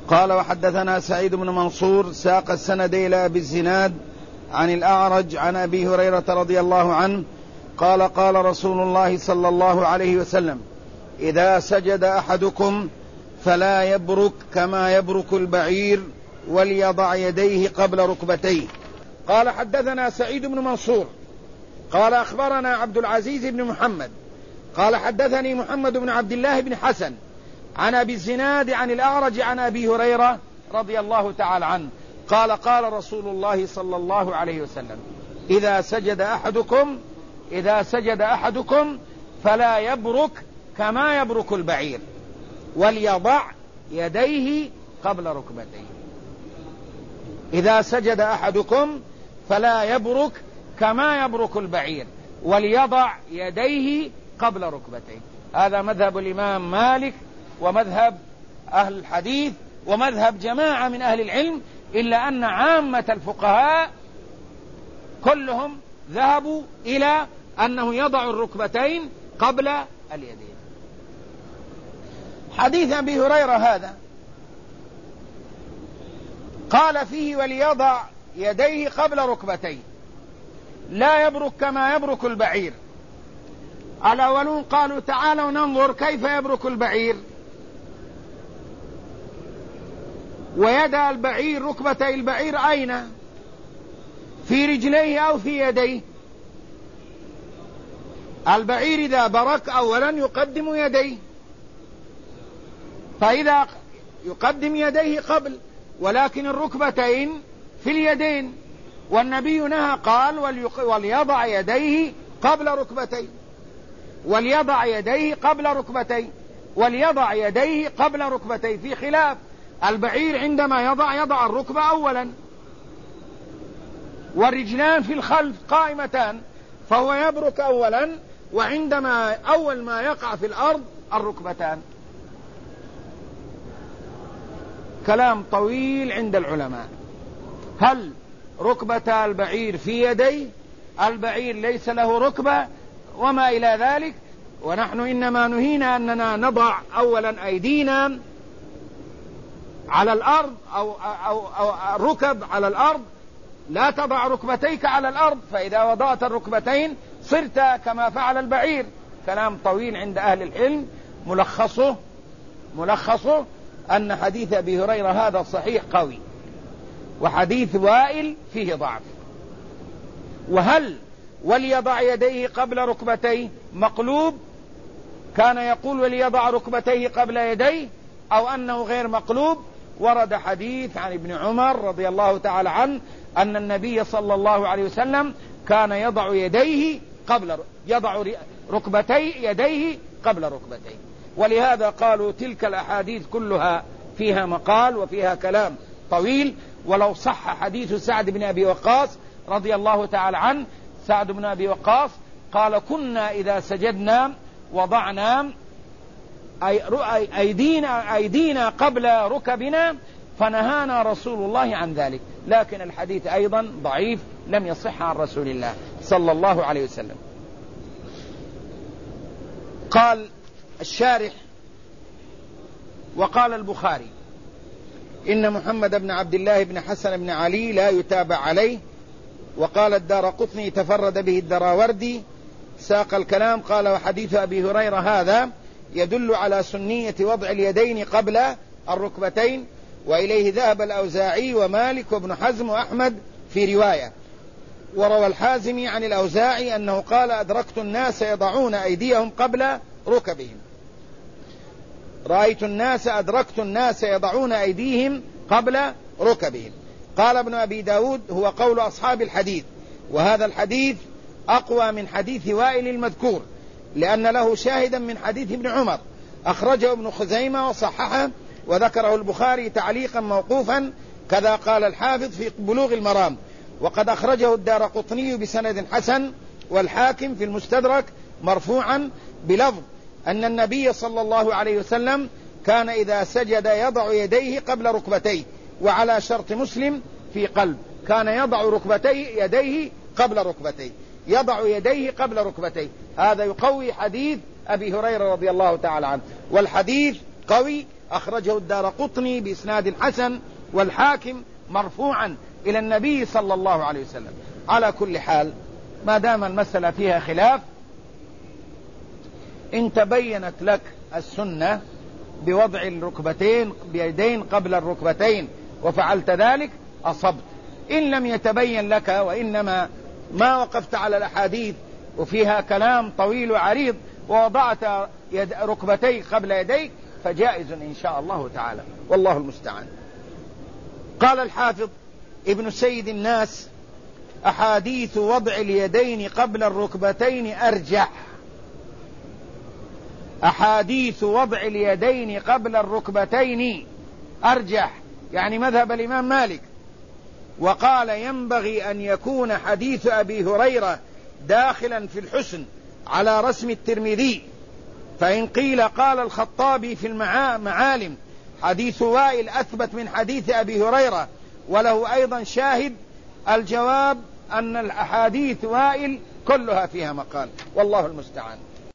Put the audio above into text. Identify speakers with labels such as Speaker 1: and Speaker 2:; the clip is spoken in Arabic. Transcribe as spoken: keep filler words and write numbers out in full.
Speaker 1: قال وحدثنا سعيد بن منصور ساق السند إلى أبي الزناد عن الأعرج عن أبي هريرة رضي الله عنه قال قال رسول الله صلى الله عليه وسلم إذا سجد أحدكم فلا يبرك كما يبرك البعير وليضع يديه قبل ركبتيه. قال حدثنا سعيد بن منصور قال أخبرنا عبد العزيز بن محمد قال حدثني محمد بن عبد الله بن حسن عن أبي الزناد عن الأعرج عن أبي هريرة رضي الله تعالى عنه قال قال رسول الله صلى الله عليه وسلم إذا سجد أحدكم إذا سجد أحدكم فلا يبرك كما يبرك البعير وليضع يديه قبل ركبتيه. إذا سجد أحدكم فلا يبرك كما يبرك البعير وليضع يديه قبل ركبتيه. هذا مذهب الإمام مالك ومذهب أهل الحديث ومذهب جماعة من أهل العلم، إلا أن عامة الفقهاء كلهم ذهبوا إلى أنه يضع الركبتين قبل اليدين. حديث أبي هريرة هذا قال فيه وليضع يديه قبل ركبتيه، لا يبرك كما يبرك البعير. الأولون قالوا تعالوا ننظر كيف يبرك البعير، ويدى البعير ركبتي البعير أين؟ في رجليه أو في يديه؟ البعير إذا برك أولا يقدم يديه، فإذا يقدم يديه قبل، ولكن الركبتين في اليدين، والنبي نهى قال وليضع يديه قبل ركبتيه، وليضع يديه قبل ركبتيه، وليضع يديه قبل ركبتيه. في خلاف البعير عندما يضع يضع الركبة أولا، والرجلان في الخلف قائمتان، فهو يبرك أولا، وعندما أول ما يقع في الأرض الركبتان. كلام طويل عند العلماء. هل ركبتا البعير في يديه؟ البعير ليس له ركبة وما إلى ذلك، ونحن إنما نهينا أننا نضع أولا أيدينا على الأرض أو, أو, أو الركب على الأرض. لا تضع ركبتيك على الأرض، فإذا وضعت الركبتين صرت كما فعل البعير. كلام طويل عند أهل العلم. ملخصه ملخصه أن حديث أبي هريرة هذا صحيح قوي، وحديث وائل فيه ضعف. وهل وليضع يديه قبل ركبتيه مقلوب؟ كان يقول وليضع ركبتيه قبل يديه، أو أنه غير مقلوب؟ ورد حديث عن ابن عمر رضي الله تعالى عنه أن النبي صلى الله عليه وسلم كان يضع يديه قبل يضع ركبتي يديه قبل ركبتيه. ولهذا قالوا تلك الأحاديث كلها فيها مقال وفيها كلام طويل. ولو صح حديث سعد بن أبي وقاص رضي الله تعالى عنه، سعد بن أبي وقاص قال كنا إذا سجدنا وضعنا أيدينا, أيدينا قبل ركبنا فنهانا رسول الله عن ذلك. لكن الحديث أيضا ضعيف لم يصح عن رسول الله صلى الله عليه وسلم. قال الشارح وقال البخاري إن محمد بن عبد الله بن حسن بن علي لا يتابع عليه. وقال الدارقطني تفرد به الدراوردي. ساق الكلام قال وحديث أبي هريرة هذا يدل على سنية وضع اليدين قبل الركبتين، وإليه ذهب الأوزاعي ومالك وابن حزم وأحمد في رواية. وروى الحازمي عن الأوزاعي أنه قال أدركت الناس يضعون أيديهم قبل ركبهم. رأيت الناس أدركت الناس يضعون أيديهم قبل ركبهم. قال ابن أبي داود هو قول أصحاب الحديث، وهذا الحديث أقوى من حديث وائل المذكور، لأن له شاهدا من حديث ابن عمر أخرجه ابن خزيمة وصححه، وذكره البخاري تعليقا موقوفا، كذا قال الحافظ في بلوغ المرام. وقد أخرجه الدارقطني بسند حسن، والحاكم في المستدرك مرفوعا بلفظ أن النبي صلى الله عليه وسلم كان إذا سجد يضع يديه قبل ركبتيه، وعلى شرط مسلم في قلب كان يضع ركبتيه يديه قبل ركبتيه، يضع يديه قبل ركبتيه. هذا يقوي حديث أبي هريرة رضي الله تعالى عنه، والحديث قوي أخرجه الدارقطني بإسناد حسن والحاكم مرفوعا إلى النبي صلى الله عليه وسلم. على كل حال ما دام المسألة فيها خلاف، إن تبينت لك السنة بوضع الركبتين بيدين قبل الركبتين وفعلت ذلك أصبت. إن لم يتبين لك وإنما ما وقفت على الأحاديث وفيها كلام طويل وعريض ووضعت يد ركبتيك قبل يديك فجائز إن شاء الله تعالى، والله المستعان. قال الحافظ ابن سيد الناس: أحاديث وضع اليدين قبل الركبتين أرجح. أحاديث وضع اليدين قبل الركبتين أرجح، يعني مذهب الإمام مالك. وقال: ينبغي أن يكون حديث أبي هريرة داخلا في الحسن على رسم الترمذي. فإن قيل قال الخطابي في المعالم حديث وائل أثبت من حديث أبي هريرة وله أيضا شاهد، الجواب أن الأحاديث وائل كلها فيها مقال، والله المستعان.